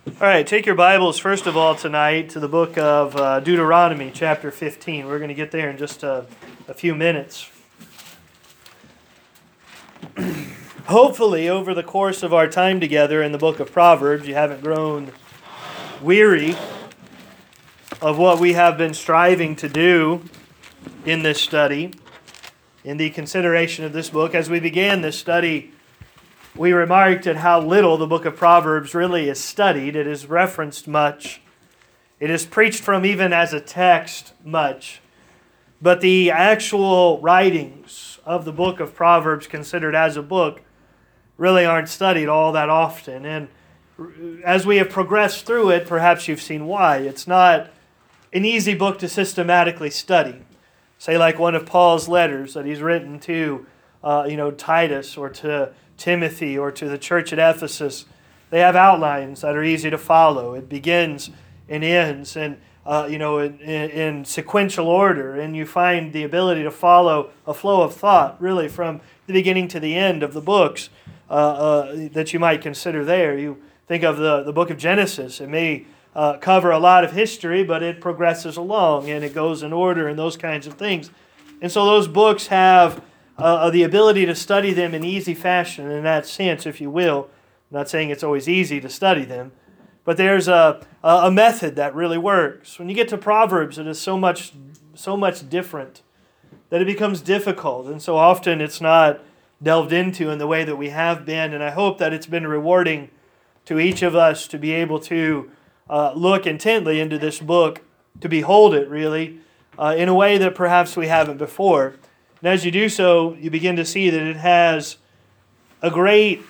All right, take your Bibles, first of all, tonight to the book of Deuteronomy, chapter 15. We're going to get there in just a few minutes. Hopefully, over the course of our time together in the book of Proverbs, you haven't grown weary of what we have been striving to do in this study, in the consideration of this book. As we began this study, we remarked at how little the book of Proverbs really is studied. It is referenced much. It is preached from even as a text much. But the actual writings of the book of Proverbs considered as a book really aren't studied all that often. And as we have progressed through it, perhaps you've seen why. It's not an easy book to systematically study. Say like one of Paul's letters that he's written to Titus or to Timothy or to the church at Ephesus. They have outlines that are easy to follow. It begins and ends in sequential order, and you find the ability to follow a flow of thought really from the beginning to the end of the books that you might consider there. You think of the book of Genesis. It may cover a lot of history, but it progresses along and it goes in order and those kinds of things. And so those books have the ability to study them in easy fashion in that sense, if you will. I'm not saying it's always easy to study them, but there's a method that really works. When you get to Proverbs, it is so much different that it becomes difficult, and so often it's not delved into in the way that we have been, and I hope that it's been rewarding to each of us to be able to look intently into this book, to behold it really, in a way that perhaps we haven't before. And as you do so, you begin to see that it has a great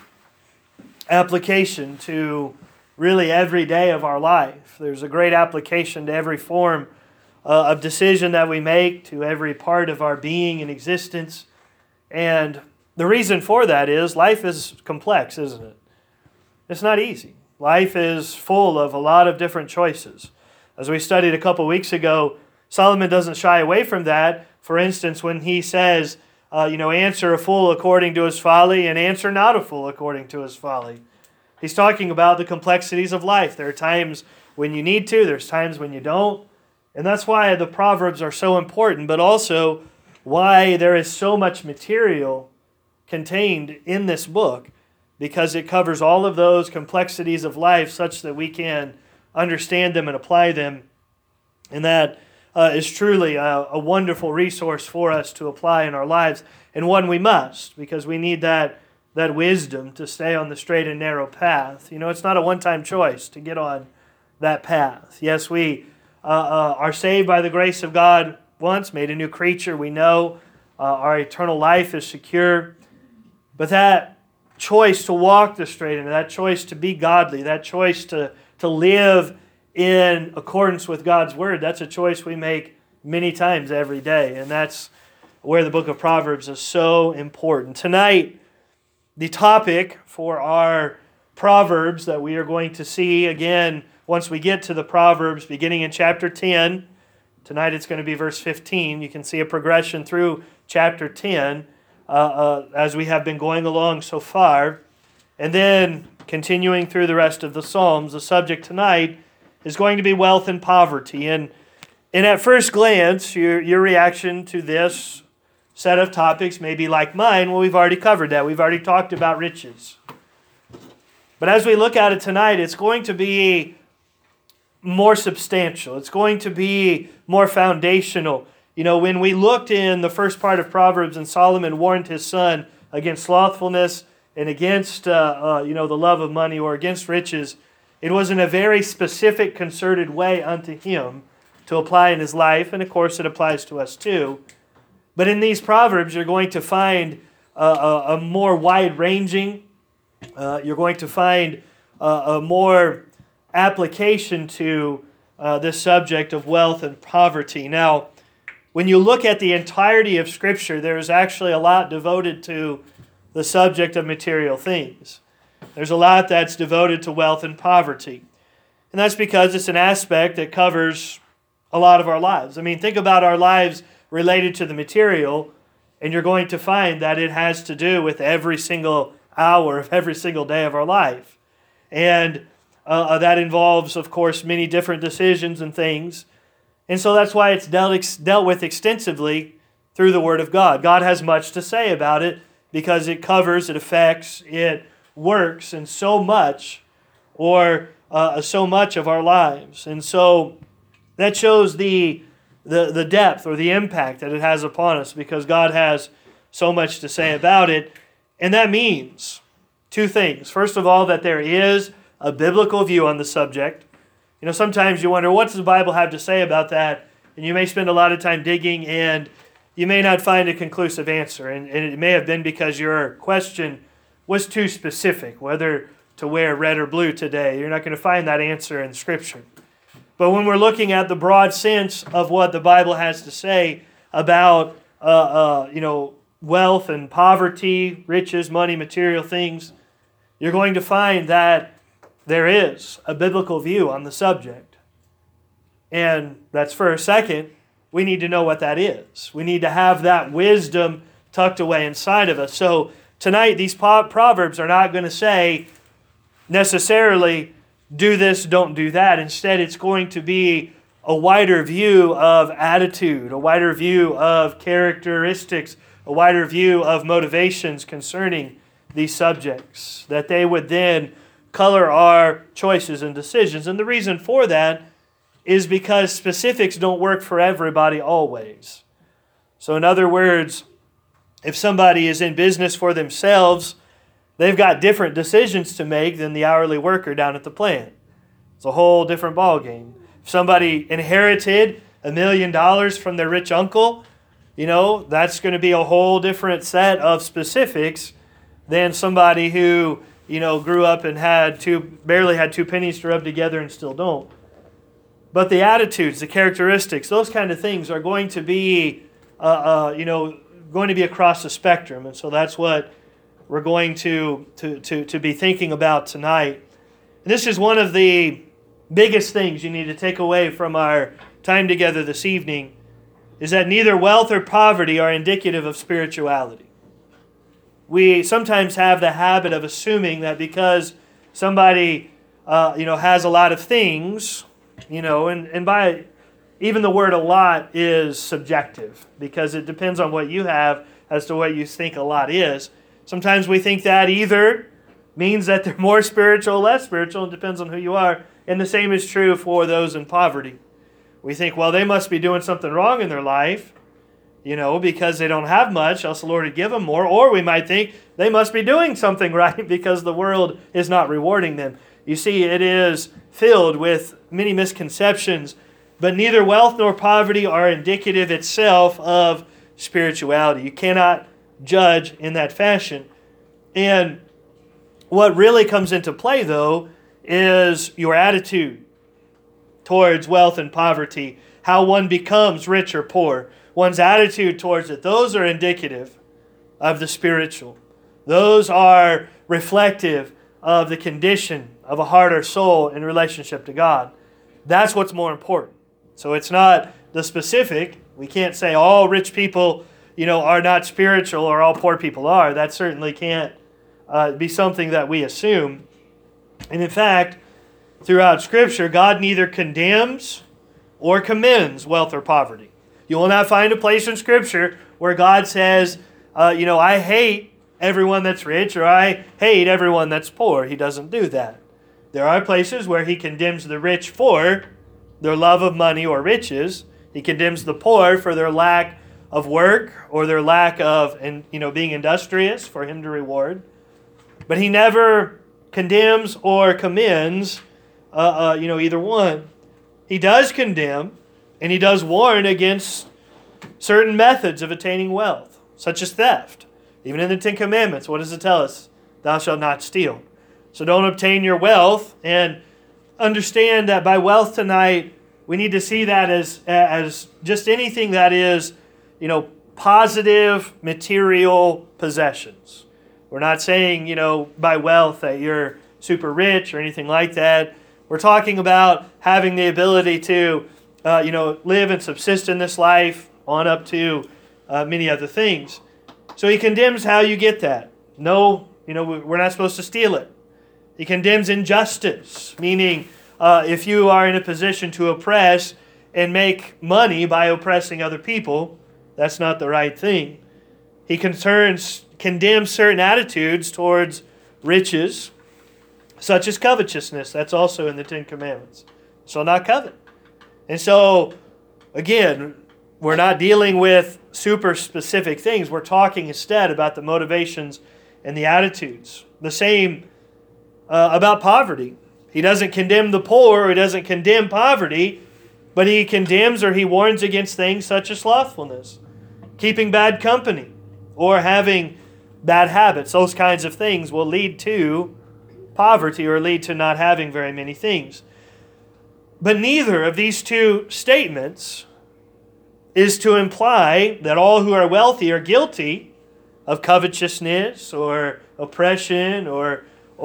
application to really every day of our life. There's a great application to every form of decision that we make, to every part of our being and existence. And the reason for that is life is complex, isn't it? It's not easy. Life is full of a lot of different choices. As we studied a couple weeks ago, Solomon doesn't shy away from that. For instance, when he says, answer a fool according to his folly and answer not a fool according to his folly. He's talking about the complexities of life. There are times when you need to, there's times when you don't. And that's why the Proverbs are so important, but also why there is so much material contained in this book, because it covers all of those complexities of life such that we can understand them and apply them. And that is truly a wonderful resource for us to apply in our lives, and one we must, because we need that wisdom to stay on the straight and narrow path. It's not a one-time choice to get on that path. Yes, we are saved by the grace of God once, made a new creature. We know our eternal life is secure, but that choice to walk the straight and that choice to be godly, that choice to live in accordance with God's Word, that's a choice we make many times every day. And that's where the book of Proverbs is so important. Tonight, the topic for our Proverbs that we are going to see, again, once we get to the Proverbs, beginning in chapter 10, tonight it's going to be verse 15. You can see a progression through chapter 10 as we have been going along so far. And then continuing through the rest of the Psalms, the subject tonight is going to be wealth and poverty. And at first glance, your reaction to this set of topics may be like mine. Well, we've already covered that. We've already talked about riches. But as we look at it tonight, it's going to be more substantial. It's going to be more foundational. When we looked in the first part of Proverbs and Solomon warned his son against slothfulness and against the love of money or against riches, it was in a very specific, concerted way unto him to apply in his life, and of course it applies to us too. But in these Proverbs, you're going to find a more wide-ranging, you're going to find a more application to this subject of wealth and poverty. Now, when you look at the entirety of Scripture, there is actually a lot devoted to the subject of material things. There's a lot that's devoted to wealth and poverty. And that's because it's an aspect that covers a lot of our lives. I mean, think about our lives related to the material, and you're going to find that it has to do with every single hour of every single day of our life. And that involves, of course, many different decisions and things. And so that's why it's dealt with extensively through the Word of God. God has much to say about it because it covers, it affects, it works in so much or so much of our lives. And so that shows the depth or the impact that it has upon us because God has so much to say about it. And that means two things. First of all, that there is a biblical view on the subject. You know, sometimes you wonder, what does the Bible have to say about that? And you may spend a lot of time digging and you may not find a conclusive answer. And it may have been because your question was too specific, whether to wear red or blue today. You're not going to find that answer in Scripture. But when we're looking at the broad sense of what the Bible has to say about, wealth and poverty, riches, money, material things, you're going to find that there is a biblical view on the subject. And that's first. Second, we need to know what that is. We need to have that wisdom tucked away inside of us. So tonight, these proverbs are not going to say necessarily, do this, don't do that. Instead, it's going to be a wider view of attitude, a wider view of characteristics, a wider view of motivations concerning these subjects, that they would then color our choices and decisions. And the reason for that is because specifics don't work for everybody always. So in other words, if somebody is in business for themselves, they've got different decisions to make than the hourly worker down at the plant. It's a whole different ballgame. If somebody inherited $1 million from their rich uncle, that's going to be a whole different set of specifics than somebody who, grew up and barely had 2 pennies to rub together and still don't. But the attitudes, the characteristics, those kind of things are going to be, going to be across the spectrum. And so that's what we're going to be thinking about tonight. And this is one of the biggest things you need to take away from our time together this evening, is that neither wealth or poverty are indicative of spirituality. We sometimes have the habit of assuming that because somebody, has a lot of things, and by even the word a lot is subjective because it depends on what you have as to what you think a lot is. Sometimes we think that either means that they're more spiritual or less spiritual. It depends on who you are. And the same is true for those in poverty. We think, well, they must be doing something wrong in their life, because they don't have much, else the Lord would give them more. Or we might think they must be doing something right because the world is not rewarding them. You see, it is filled with many misconceptions, but neither wealth nor poverty are indicative itself of spirituality. You cannot judge in that fashion. And what really comes into play, though, is your attitude towards wealth and poverty, how one becomes rich or poor, one's attitude towards it. Those are indicative of the spiritual. Those are reflective of the condition of a heart or soul in relationship to God. That's what's more important. So it's not the specific. We can't say all rich people, are not spiritual or all poor people are. That certainly can't be something that we assume. And in fact, throughout Scripture, God neither condemns or commends wealth or poverty. You will not find a place in Scripture where God says, I hate everyone that's rich or I hate everyone that's poor. He doesn't do that. There are places where He condemns the rich for their love of money or riches. He condemns the poor for their lack of work or their lack of being industrious for Him to reward. But He never condemns or commends either one. He does condemn and He does warn against certain methods of attaining wealth, such as theft. Even in the Ten Commandments, what does it tell us? Thou shalt not steal. So don't obtain your wealth, and understand that by wealth tonight, we need to see that as just anything that is, positive material possessions. We're not saying, by wealth that you're super rich or anything like that. We're talking about having the ability to, live and subsist in this life on up to many other things. So He condemns how you get that. No, we're not supposed to steal it. He condemns injustice, meaning if you are in a position to oppress and make money by oppressing other people, that's not the right thing. He condemns certain attitudes towards riches, such as covetousness. That's also in the Ten Commandments. Shall not covet. And so, again, we're not dealing with super specific things. We're talking instead about the motivations and the attitudes. The same about poverty. He doesn't condemn the poor, or he doesn't condemn poverty, but he condemns or he warns against things such as slothfulness, keeping bad company, or having bad habits. Those kinds of things will lead to poverty or lead to not having very many things. But neither of these two statements is to imply that all who are wealthy are guilty of covetousness or oppression or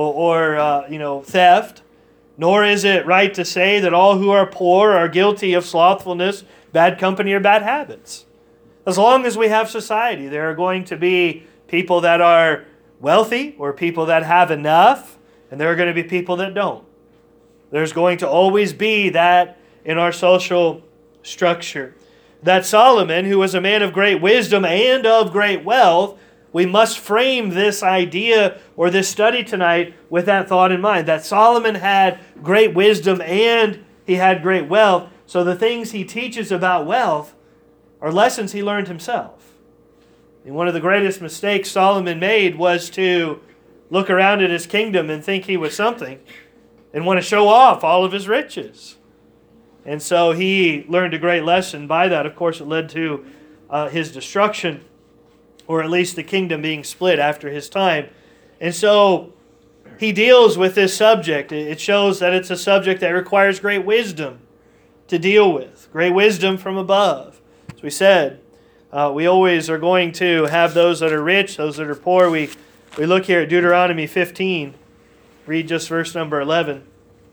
theft. Nor is it right to say that all who are poor are guilty of slothfulness, bad company, or bad habits. As long as we have society, there are going to be people that are wealthy or people that have enough, and there are going to be people that don't. There's going to always be that in our social structure. That Solomon, who was a man of great wisdom and of great wealth, we must frame this idea or this study tonight with that thought in mind. That Solomon had great wisdom and he had great wealth. So the things he teaches about wealth are lessons he learned himself. And one of the greatest mistakes Solomon made was to look around at his kingdom and think he was something and want to show off all of his riches. And so he learned a great lesson by that. Of course, it led to his destruction, or at least the kingdom being split after his time. And so he deals with this subject. It shows that it's a subject that requires great wisdom to deal with, great wisdom from above. As we said, we always are going to have those that are rich, those that are poor. We look here at Deuteronomy 15. Read just verse number 11.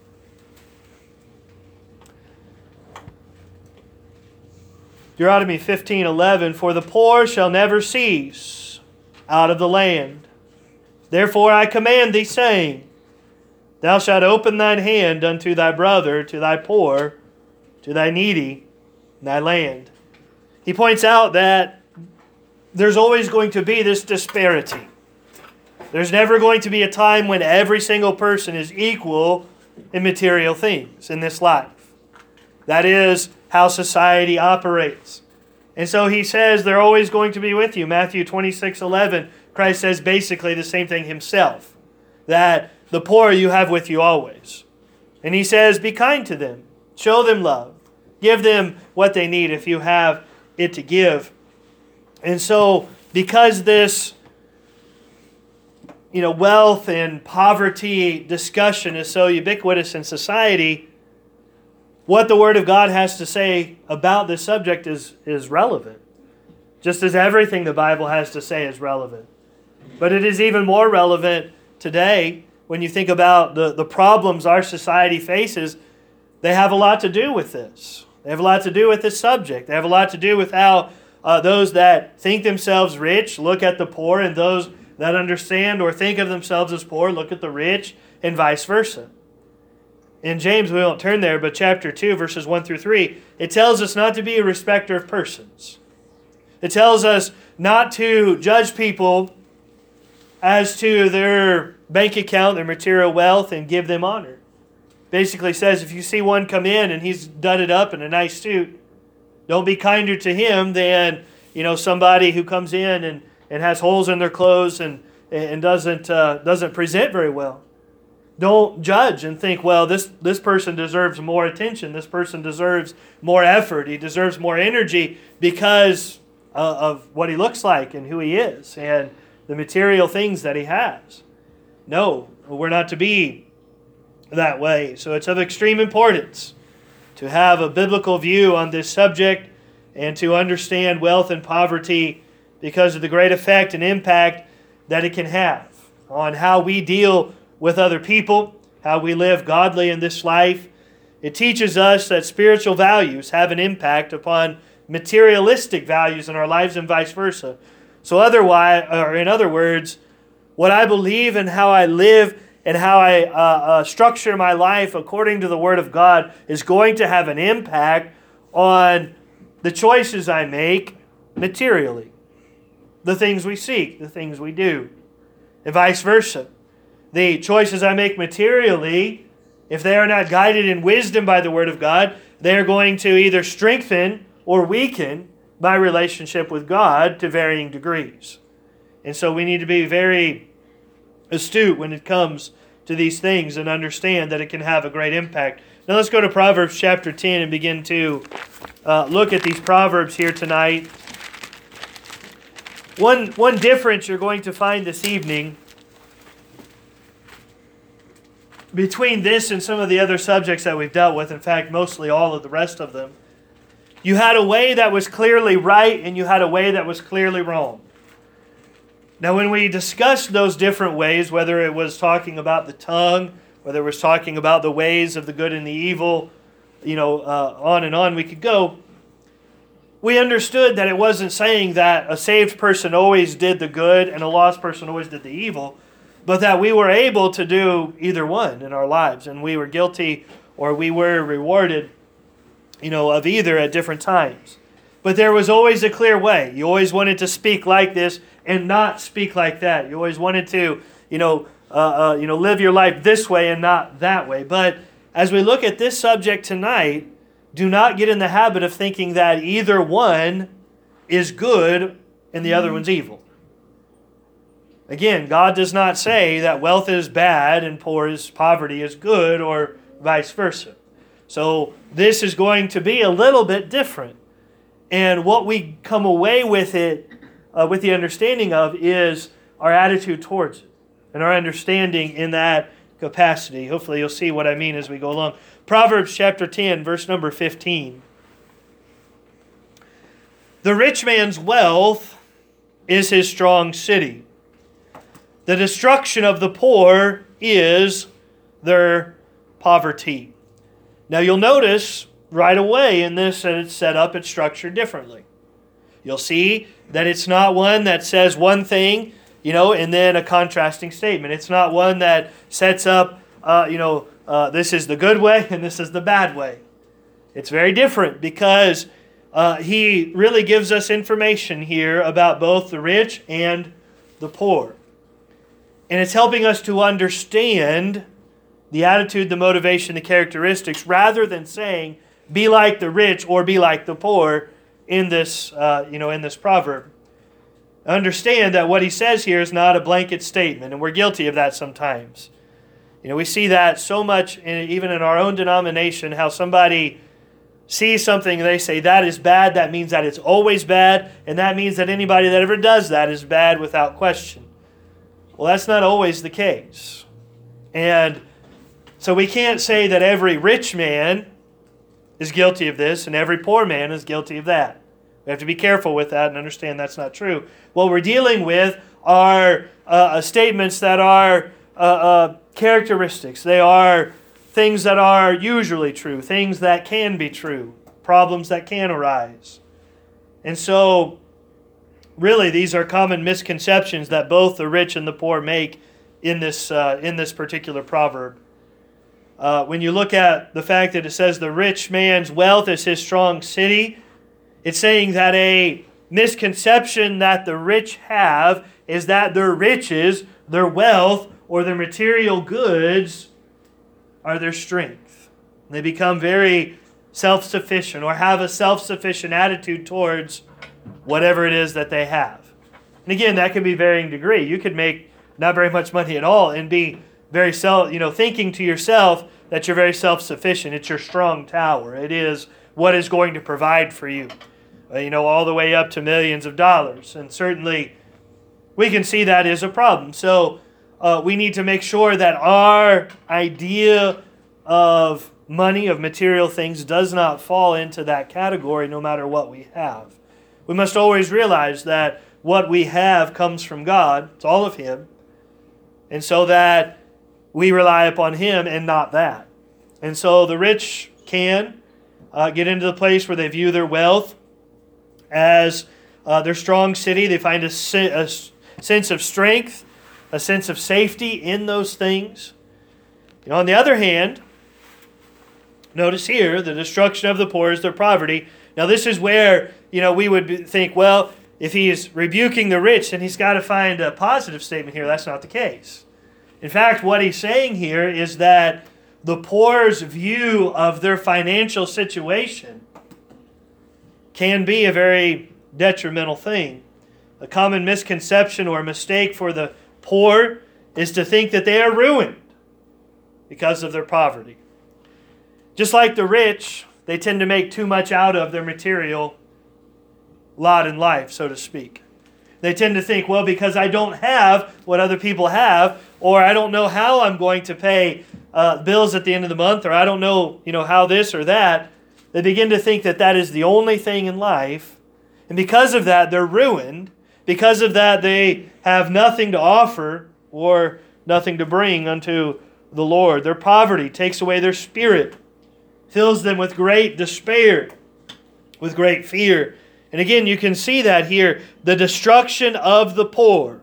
Deuteronomy 15:11, for the poor shall never cease out of the land. Therefore I command thee, saying, thou shalt open thine hand unto thy brother, to thy poor, to thy needy, in thy land. He points out that there's always going to be this disparity. There's never going to be a time when every single person is equal in material things in this life. That is how society operates. And so he says they're always going to be with you. Matthew 26:11, Christ says basically the same thing himself, that the poor you have with you always. And he says, be kind to them, show them love, give them what they need if you have it to give. And so because this wealth and poverty discussion is so ubiquitous in society, what the Word of God has to say about this subject is relevant. Just as everything the Bible has to say is relevant. But it is even more relevant today when you think about the problems our society faces. They have a lot to do with this. They have a lot to do with this subject. They have a lot to do with how those that think themselves rich look at the poor, and those that understand or think of themselves as poor look at the rich, and vice versa. In James, we won't turn there, but chapter 2, verses 1 through 3, it tells us not to be a respecter of persons. It tells us not to judge people as to their bank account, their material wealth, and give them honor. Basically says if you see one come in and he's dudded up in a nice suit, don't be kinder to him than somebody who comes in and has holes in their clothes and doesn't present very well. Don't judge and think, well, this person deserves more attention. This person deserves more effort. He deserves more energy because of what he looks like and who he is and the material things that he has. No, we're not to be that way. So it's of extreme importance to have a biblical view on this subject and to understand wealth and poverty because of the great effect and impact that it can have on how we deal with other people, how we live godly in this life. It teaches us that spiritual values have an impact upon materialistic values in our lives and vice versa. So in other words, what I believe and how I live and how I structure my life according to the Word of God is going to have an impact on the choices I make materially. The things we seek, the things we do, and vice versa. The choices I make materially, if they are not guided in wisdom by the Word of God, they are going to either strengthen or weaken my relationship with God to varying degrees. And so we need to be very astute when it comes to these things and understand that it can have a great impact. Now let's go to Proverbs chapter 10 and begin to look at these Proverbs here tonight. One difference you're going to find this evening between this and some of the other subjects that we've dealt with, in fact, mostly all of the rest of them, you had a way that was clearly right and you had a way that was clearly wrong. Now, when we discussed those different ways, whether it was talking about the tongue, whether it was talking about the ways of the good and the evil, on and on we could go, we understood that it wasn't saying that a saved person always did the good and a lost person always did the evil, but that we were able to do either one in our lives, and we were guilty or we were rewarded, of either at different times. But there was always a clear way. You always wanted to speak like this and not speak like that. You always wanted to, live your life this way and not that way. But as we look at this subject tonight, do not get in the habit of thinking that either one is good and the other one's evil. Again, God does not say that wealth is bad and poverty is good, or vice versa. So this is going to be a little bit different. And what we come away with it, with the understanding of, is our attitude towards it and our understanding in that capacity. Hopefully you'll see what I mean as we go along. Proverbs chapter 10, verse number 15. The rich man's wealth is his strong city. The destruction of the poor is their poverty. Now you'll notice right away in this that it's set up, it's structured differently. You'll see that it's not one that says one thing, and then a contrasting statement. It's not one that sets up, this is the good way and this is the bad way. It's very different because he really gives us information here about both the rich and the poor. And it's helping us to understand the attitude, the motivation, the characteristics, rather than saying, be like the rich or be like the poor in this, in this proverb. Understand that what he says here is not a blanket statement, and we're guilty of that sometimes. We see that so much, even in our own denomination, how somebody sees something and they say, that is bad, that means that it's always bad, and that means that anybody that ever does that is bad without question. Well, that's not always the case. And so we can't say that every rich man is guilty of this and every poor man is guilty of that. We have to be careful with that and understand that's not true. What we're dealing with are statements that are characteristics. They are things that are usually true, things that can be true, problems that can arise. And so, really, these are common misconceptions that both the rich and the poor make in this particular proverb. When you look at the fact that it says the rich man's wealth is his strong city, it's saying that a misconception that the rich have is that their riches, their wealth, or their material goods are their strength. They become very self-sufficient or have a self-sufficient attitude towards whatever it is that they have. And again, that can be varying degree. You could make not very much money at all and be very thinking to yourself that you're very self-sufficient. It's your strong tower. It is what is going to provide for you. All the way up to millions of dollars. And certainly we can see that is a problem. So we need to make sure that our idea of money, of material things, does not fall into that category no matter what we have. We must always realize that what we have comes from God. It's all of Him. And so that we rely upon Him and not that. And so the rich can get into the place where they view their wealth as their strong city. They find a sense of strength, a sense of safety in those things. On the other hand, notice here, the destruction of the poor is their poverty. Now this is where, we would think, well, if he's rebuking the rich, then he's got to find a positive statement here. That's not the case. In fact, what he's saying here is that the poor's view of their financial situation can be a very detrimental thing. A common misconception or mistake for the poor is to think that they are ruined because of their poverty. Just like the rich, they tend to make too much out of their material lot in life, so to speak. They tend to think, well, because I don't have what other people have, or I don't know how I'm going to pay bills at the end of the month, or I don't know, how this or that, they begin to think that that is the only thing in life. And because of that, they're ruined. Because of that, they have nothing to offer or nothing to bring unto the Lord. Their poverty takes away their spirit, fills them with great despair, with great fear. And again, you can see that here. The destruction of the poor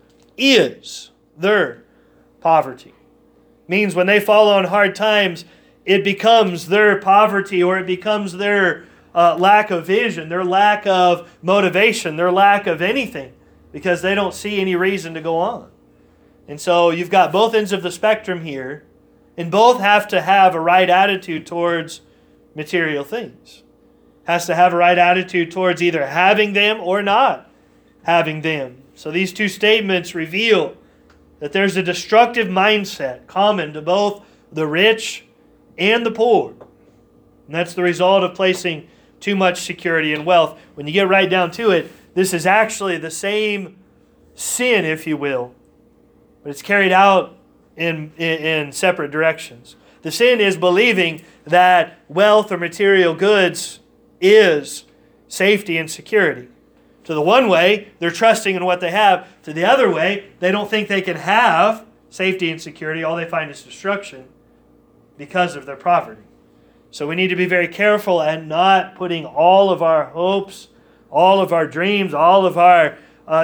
is their poverty. Means when they fall on hard times, it becomes their poverty, or it becomes their lack of vision, their lack of motivation, their lack of anything, because they don't see any reason to go on. And so you've got both ends of the spectrum here, and both have to have a right attitude towards material things. Has to have a right attitude towards either having them or not having them. So these two statements reveal that there's a destructive mindset common to both the rich and the poor. And that's the result of placing too much security in wealth. When you get right down to it, this is actually the same sin, if you will, but it's carried out in separate directions. The sin is believing that wealth or material goods is safety and security. To the one way, they're trusting in what they have. To the other way, they don't think they can have safety and security. All they find is destruction because of their poverty. So we need to be very careful at not putting all of our hopes, all of our dreams, all of our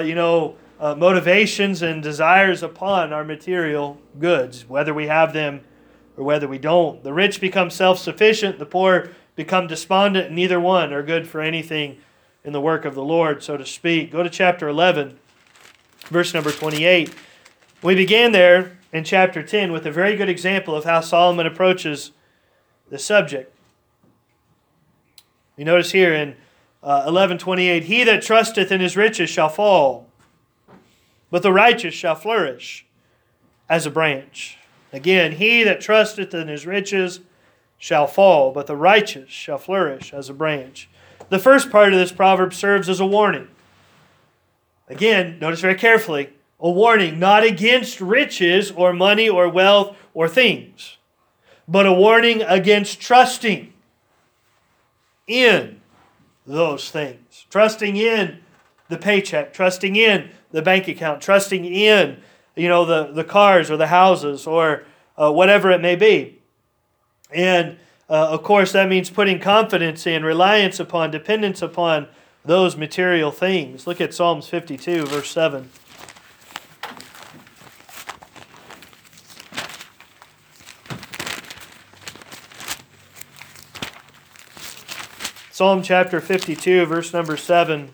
motivations and desires upon our material goods, whether we have them or whether we don't. The rich become self-sufficient, the poor become despondent, and neither one are good for anything in the work of the Lord, so to speak. Go to chapter 11, verse number 28. We began there in chapter 10 with a very good example of how Solomon approaches the subject. You notice here in 11:28, he that trusteth in his riches shall fall, but the righteous shall flourish as a branch. Again, he that trusteth in his riches shall fall, but the righteous shall flourish as a branch. The first part of this proverb serves as a warning. Again, notice very carefully, a warning not against riches or money or wealth or things, but a warning against trusting in those things. Trusting in the paycheck, trusting in the bank account, trusting in the cars or the houses or whatever it may be. And of course, that means putting confidence in, reliance upon, dependence upon those material things. Look at Psalms 52, verse 7. Psalm chapter 52, verse number 7.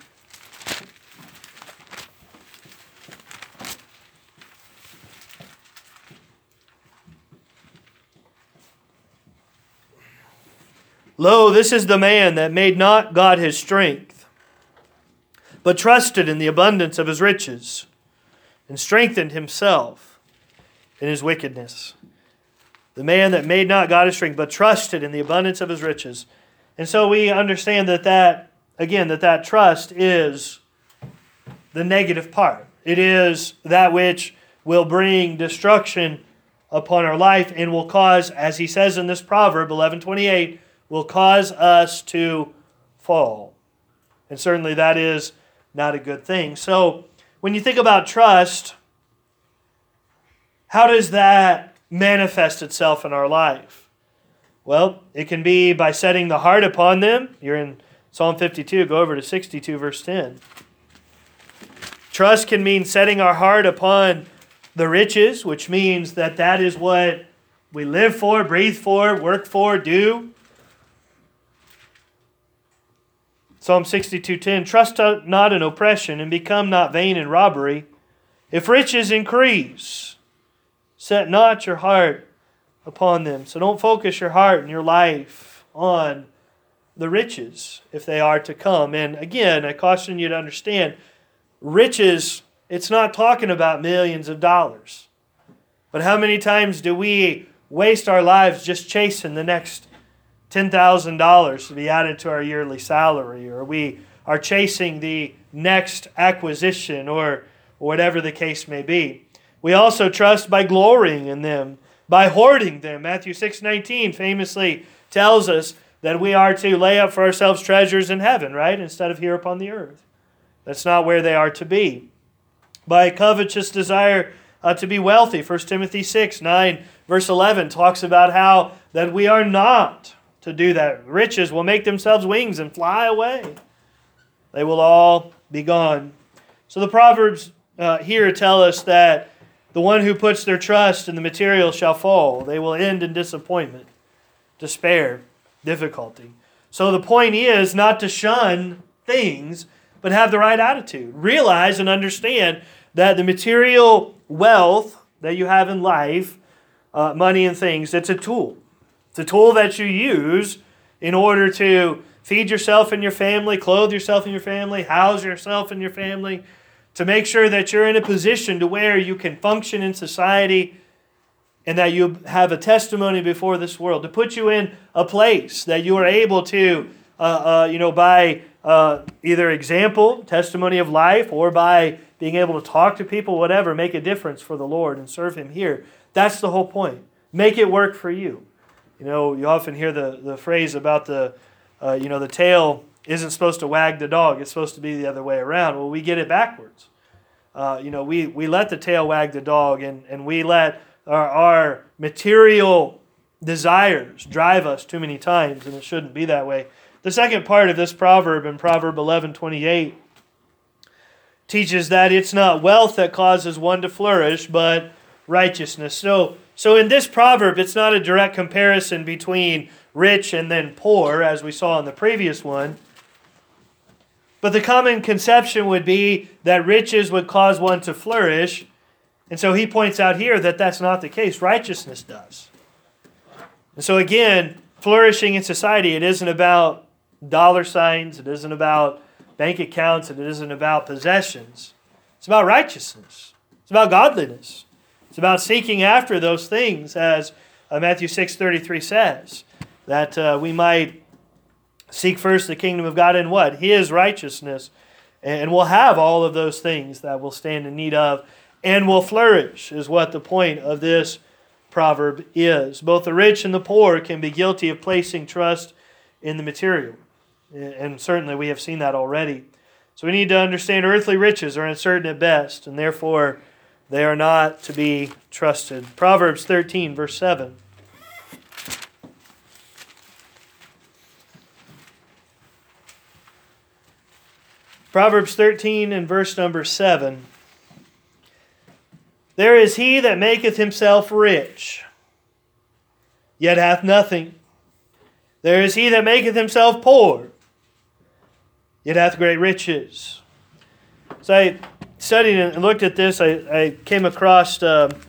Lo, this is the man that made not God his strength, but trusted in the abundance of his riches, and strengthened himself in his wickedness. The man that made not God his strength, but trusted in the abundance of his riches. And so we understand that trust is the negative part. It is that which will bring destruction upon our life and will cause, as he says in this proverb, 11:28, will cause us to fall. And certainly that is not a good thing. So when you think about trust, how does that manifest itself in our life? Well, it can be by setting the heart upon them. You're in Psalm 52. Go over to 62, verse 10. Trust can mean setting our heart upon the riches, which means that is what we live for, breathe for, work for, do. Psalm 62:10, trust not in oppression, and become not vain in robbery. If riches increase, set not your heart upon them. So don't focus your heart and your life on the riches if they are to come. And again, I caution you to understand, riches, it's not talking about millions of dollars. But how many times do we waste our lives just chasing the next $10,000 to be added to our yearly salary, or we are chasing the next acquisition, or whatever the case may be. We also trust by glorying in them, by hoarding them. Matthew 6:19 famously tells us that we are to lay up for ourselves treasures in heaven, right, instead of here upon the earth. That's not where they are to be. By covetous desire to be wealthy. 1 Timothy 6:9, verse 11 talks about how that we are not to do that. Riches will make themselves wings and fly away. They will all be gone. So the Proverbs here tell us that the one who puts their trust in the material shall fall. They will end in disappointment, despair, difficulty. So the point is not to shun things, but have the right attitude. Realize and understand that the material wealth that you have in life, money and things, it's a tool. It's a tool that you use in order to feed yourself and your family, clothe yourself and your family, house yourself and your family, to make sure that you're in a position to where you can function in society and that you have a testimony before this world, to put you in a place that you are able to, by either example, testimony of life, or by being able to talk to people, whatever, make a difference for the Lord and serve Him here. That's the whole point. Make it work for you. You know, you often hear the phrase about the tail isn't supposed to wag the dog. It's supposed to be the other way around. Well, we get it backwards. We let the tail wag the dog, and we let our material desires drive us too many times, and it shouldn't be that way. The second part of this proverb, in Proverb 11:28, teaches that it's not wealth that causes one to flourish, but righteousness. So in this proverb, it's not a direct comparison between rich and then poor, as we saw in the previous one. But the common conception would be that riches would cause one to flourish. And so he points out here that that's not the case. Righteousness does. And so again, flourishing in society, it isn't about dollar signs. It isn't about bank accounts. It isn't about possessions. It's about righteousness. It's about godliness. It's about seeking after those things, as Matthew 6:33 says, that we might seek first the kingdom of God and what? His righteousness. And we'll have all of those things that we'll stand in need of and will flourish, is what the point of this proverb is. Both the rich and the poor can be guilty of placing trust in the material. And certainly we have seen that already. So we need to understand earthly riches are uncertain at best, and therefore they are not to be trusted. Proverbs 13, verse 7. Proverbs 13 and verse number 7. There is he that maketh himself rich, yet hath nothing. There is he that maketh himself poor, yet hath great riches. So I studied and looked at this. I came across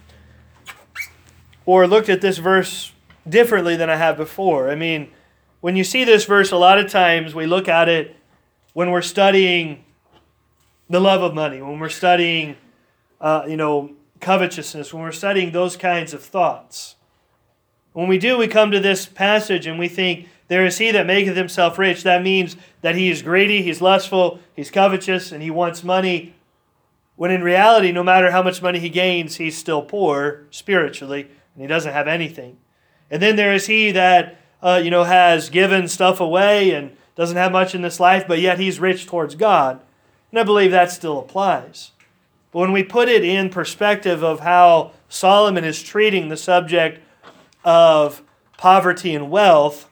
or looked at this verse differently than I have before. I mean, when you see this verse, a lot of times we look at it when we're studying the love of money, when we're studying, covetousness, when we're studying those kinds of thoughts. When we do, we come to this passage and we think, there is he that maketh himself rich. That means that he is greedy, he's lustful, he's covetous, and he wants money. When in reality, no matter how much money he gains, he's still poor spiritually, and he doesn't have anything. And then there is he that has given stuff away and doesn't have much in this life, but yet he's rich towards God. And I believe that still applies. But when we put it in perspective of how Solomon is treating the subject of poverty and wealth,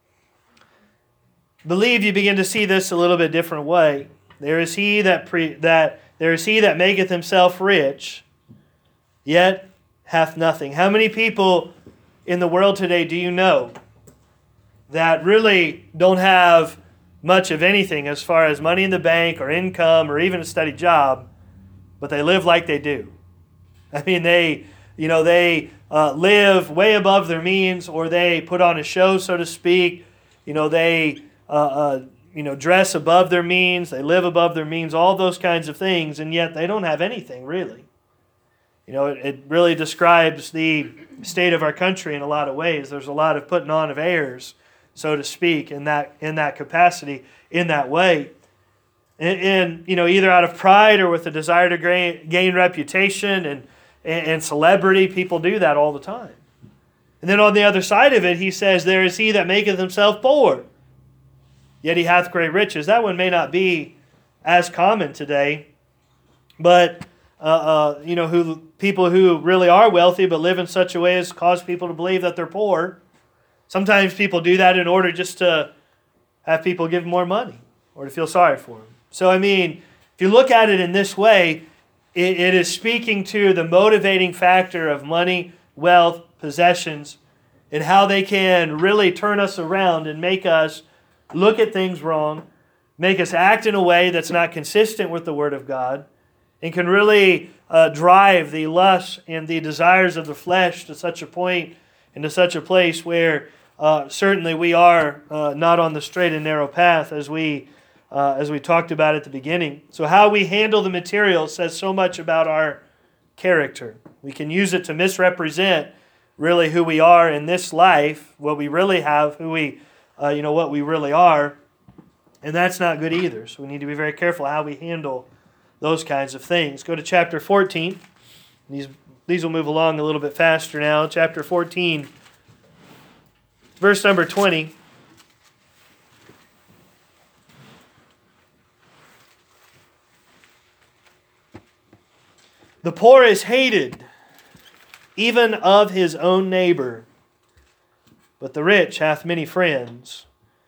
I believe you begin to see this a little bit different way. There is he that maketh himself rich, yet hath nothing. How many people in the world today do you know that really don't have much of anything as far as money in the bank or income or even a steady job, but they live like they do? I mean, they live way above their means, or they put on a show, so to speak. They dress above their means, they live above their means, all those kinds of things, and yet they don't have anything, really. It really describes the state of our country in a lot of ways. There's a lot of putting on of airs, so to speak, in that capacity, in that way. And either out of pride or with a desire to gain reputation and celebrity, people do that all the time. And then on the other side of it, he says, there is he that maketh himself poor, yet he hath great riches. That one may not be as common today, but people who really are wealthy but live in such a way as cause people to believe that they're poor. Sometimes people do that in order just to have people give them more money or to feel sorry for them. So, if you look at it in this way, it is speaking to the motivating factor of money, wealth, possessions, and how they can really turn us around and make us look at things wrong, make us act in a way that's not consistent with the Word of God, and can really drive the lusts and the desires of the flesh to such a point and to such a place where certainly we are not on the straight and narrow path as we talked about at the beginning. So how we handle the material says so much about our character. We can use it to misrepresent really who we are in this life, what we really have, what we really are, and that's not good either. So we need to be very careful how we handle those kinds of things. Go to chapter 14. These will move along a little bit faster now. Chapter 14, verse number 20. The poor is hated, even of his own neighbor, but the rich hath many friends.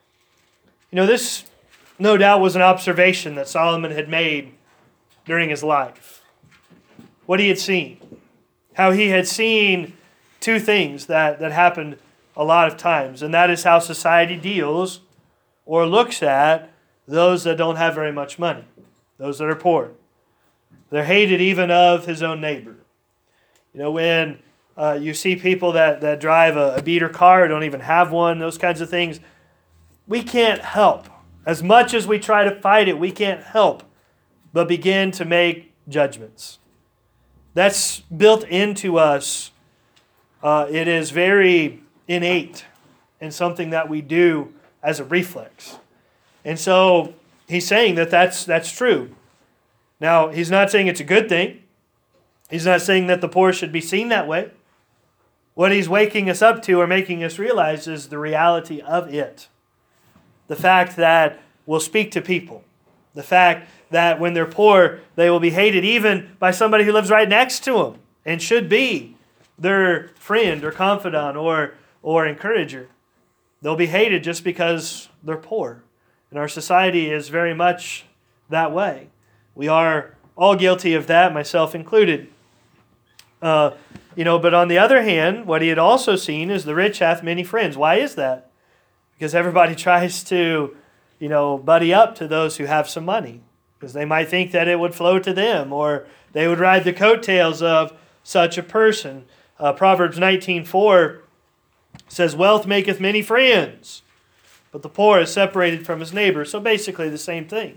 This no doubt was an observation that Solomon had made during his life. What he had seen. How he had seen two things that happened a lot of times, and that is how society deals or looks at those that don't have very much money, those that are poor. They're hated even of his own neighbor. When you see people that drive a beater car or don't even have one, those kinds of things, we can't help. As much as we try to fight it, we can't help but begin to make judgments. That's built into us. It is very innate and something that we do as a reflex. And so he's saying that's true. Now, he's not saying it's a good thing. He's not saying that the poor should be seen that way. What he's waking us up to or making us realize is the reality of it. The fact that we'll speak to people. The fact that when they're poor, they will be hated even by somebody who lives right next to them and should be their friend or confidant or encourager. They'll be hated just because they're poor. And our society is very much that way. We are all guilty of that, myself included. But on the other hand, what he had also seen is the rich hath many friends. Why is that? Because everybody tries to, buddy up to those who have some money. Because they might think that it would flow to them, or they would ride the coattails of such a person. Proverbs 19:4 says, wealth maketh many friends, but the poor is separated from his neighbor. So basically the same thing.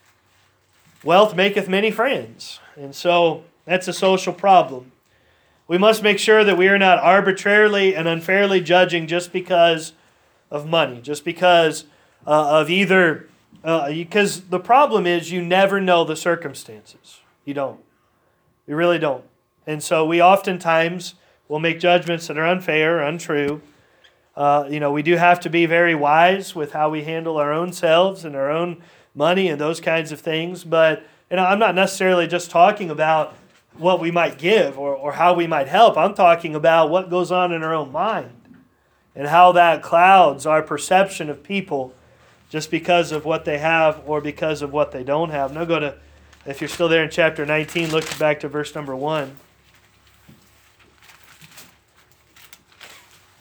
Wealth maketh many friends. And so that's a social problem. We must make sure that we are not arbitrarily and unfairly judging just because of money, just because of either, because the problem is you never know the circumstances. You don't. You really don't. And so we oftentimes will make judgments that are unfair, untrue. We do have to be very wise with how we handle our own selves and our own money and those kinds of things. But I'm not necessarily just talking about what we might give or how we might help. I'm talking about what goes on in our own mind and how that clouds our perception of people just because of what they have or because of what they don't have. Now if you're still there in chapter 19, look back to verse number 1.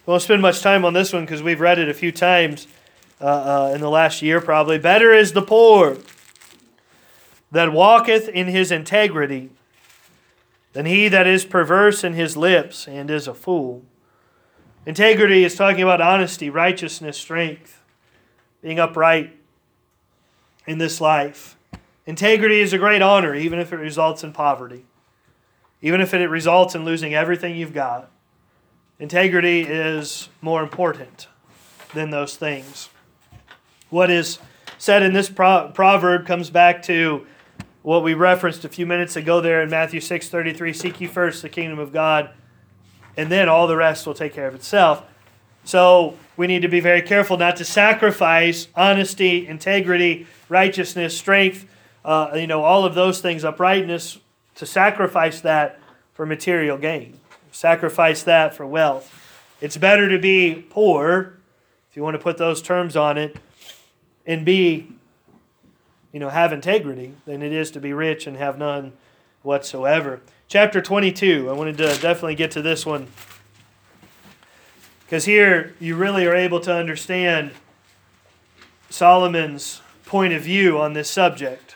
We won't spend much time on this one because we've read it a few times in the last year probably. Better is the poor that walketh in his integrity than he that is perverse in his lips and is a fool. Integrity is talking about honesty, righteousness, strength, being upright in this life. Integrity is a great honor, even if it results in poverty. Even if it results in losing everything you've got. Integrity is more important than those things. What is said in this proverb comes back to what we referenced a few minutes ago there in Matthew 6:33. Seek ye first the kingdom of God, and then all the rest will take care of itself. So we need to be very careful not to sacrifice honesty, integrity, righteousness, strength, all of those things, uprightness, to sacrifice that for material gain. Sacrifice that for wealth. It's better to be poor, if you want to put those terms on it, and have integrity, than it is to be rich and have none whatsoever. Chapter 22, I wanted to definitely get to this one, because here you really are able to understand Solomon's point of view on this subject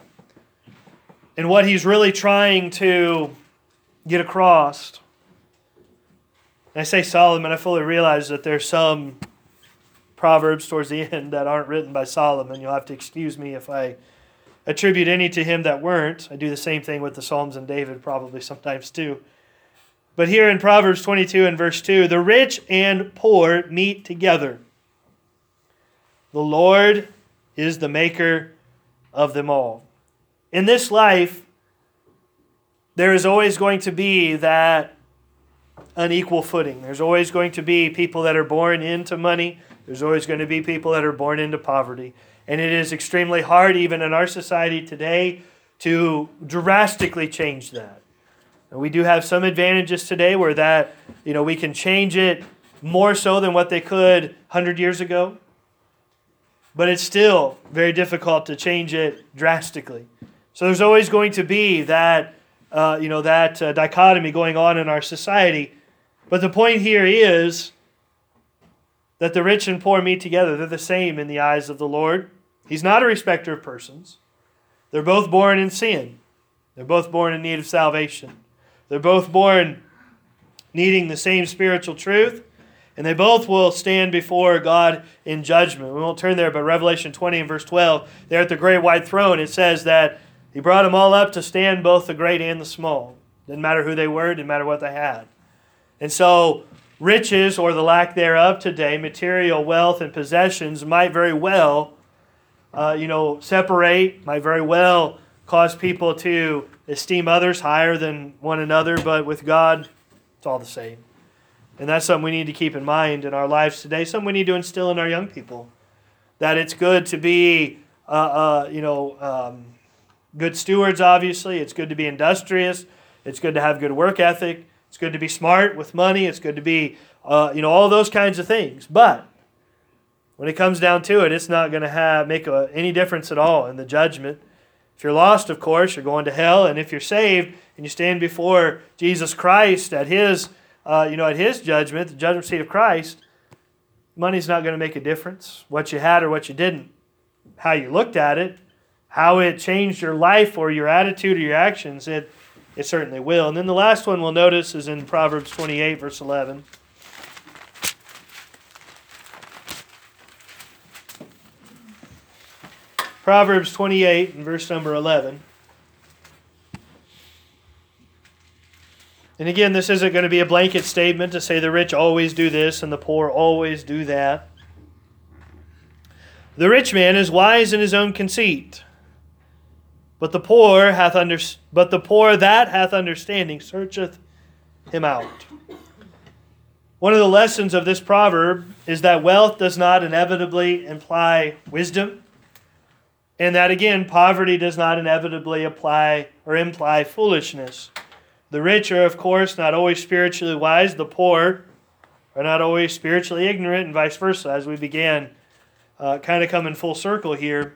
and what he's really trying to get across. And I say Solomon, I fully realize that there's some Proverbs towards the end that aren't written by Solomon. You'll have to excuse me if I attribute any to him that weren't. I do the same thing with the Psalms and David probably sometimes too. But here in Proverbs 22 and verse 2, the rich and poor meet together. The Lord is the maker of them all. In this life, there is always going to be that unequal footing. There's always going to be people that are born into money. There's always going to be people that are born into poverty. And it is extremely hard, even in our society today, to drastically change that. And we do have some advantages today where that, we can change it more so than what they could 100 years ago. But it's still very difficult to change it drastically. So there's always going to be that, dichotomy going on in our society. But the point here is that the rich and poor meet together. They're the same in the eyes of the Lord. He's not a respecter of persons. They're both born in sin. They're both born in need of salvation. They're both born needing the same spiritual truth. And they both will stand before God in judgment. We won't turn there, but Revelation 20 and verse 12, there at the great white throne, it says that He brought them all up to stand, both the great and the small. Didn't matter who they were, didn't matter what they had. And so riches, or the lack thereof today, material wealth and possessions might very well, separate, might very well cause people to esteem others higher than one another, but with God, it's all the same. And that's something we need to keep in mind in our lives today, something we need to instill in our young people, that it's good to be, good stewards, obviously. It's good to be industrious. It's good to have good work ethic. It's good to be smart with money. It's good to be, all those kinds of things. But when it comes down to it, it's not going to make any difference at all in the judgment. If you're lost, of course, you're going to hell. And if you're saved and you stand before Jesus Christ at His judgment, the judgment seat of Christ, money's not going to make a difference. What you had or what you didn't. How you looked at it, how it changed your life or your attitude or your actions, it certainly will. And then the last one we'll notice is in Proverbs 28, verse 11. Proverbs 28 and verse number 11. And again, this isn't going to be a blanket statement to say the rich always do this and the poor always do that. The rich man is wise in his own conceit, but the poor that hath understanding searcheth him out. One of the lessons of this proverb is that wealth does not inevitably imply wisdom, and that again, poverty does not inevitably imply foolishness. The rich are, of course, not always spiritually wise. The poor are not always spiritually ignorant, and vice versa, as we began kind of coming full circle here.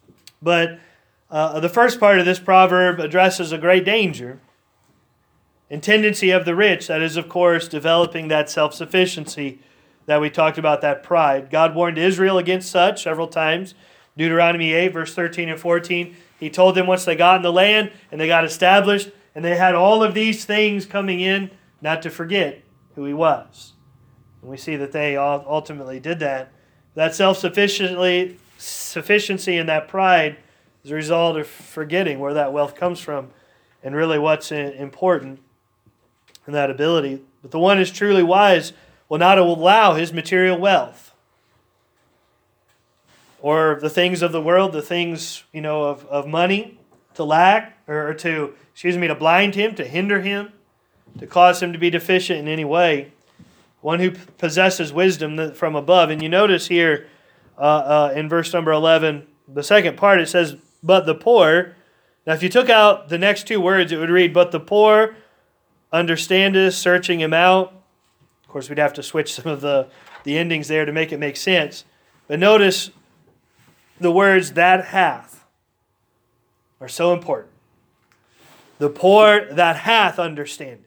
But the first part of this proverb addresses a great danger. and tendency of the rich, that is, of course, developing that self-sufficiency that we talked about, that pride. God warned Israel against such several times. Deuteronomy 8, verse 13 and 14, He told them once they got in the land and they got established and they had all of these things coming in, not to forget who He was. And we see that they ultimately did that. That self-sufficiency and that pride is a result of forgetting where that wealth comes from and really what's important in that ability. But the one who is truly wise will not allow his material wealth or the things of the world, the things, of money to lack or to blind him, to hinder him, to cause him to be deficient in any way. One who possesses wisdom from above. And you notice here in verse number 11, the second part, it says, but the poor. Now, if you took out the next two words, it would read, but the poor understandeth, searching him out. Of course, we'd have to switch some of the endings there to make it make sense. But notice the words that hath are so important. The poor that hath understanding.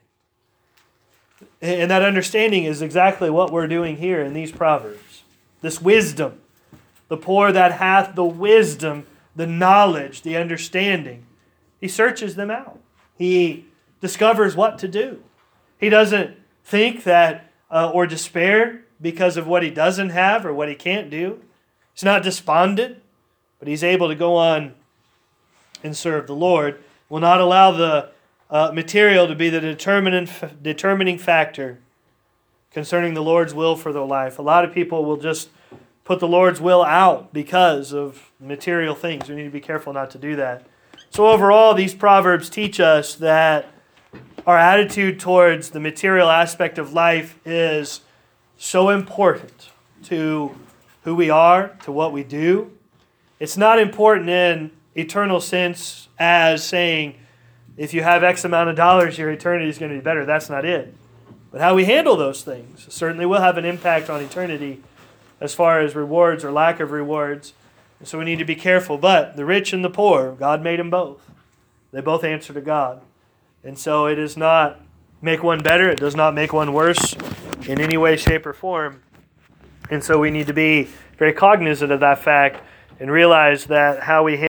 And that understanding is exactly what we're doing here in these Proverbs. This wisdom. The poor that hath the wisdom, the knowledge, the understanding. He searches them out. He discovers what to do. He doesn't think that or despair because of what he doesn't have or what he can't do. He's not despondent, but he's able to go on and serve the Lord. Will not allow the material to be the determining factor concerning the Lord's will for their life. A lot of people will just put the Lord's will out because of material things. We need to be careful not to do that. So overall, these Proverbs teach us that our attitude towards the material aspect of life is so important to who we are, to what we do. It's not important in eternal sense as saying, if you have X amount of dollars, your eternity is going to be better. That's not it. But how we handle those things certainly will have an impact on eternity as far as rewards or lack of rewards. And so we need to be careful. But the rich and the poor, God made them both. They both answer to God. And so it does not make one better. It does not make one worse in any way, shape, or form. And so we need to be very cognizant of that fact and realize that how we handle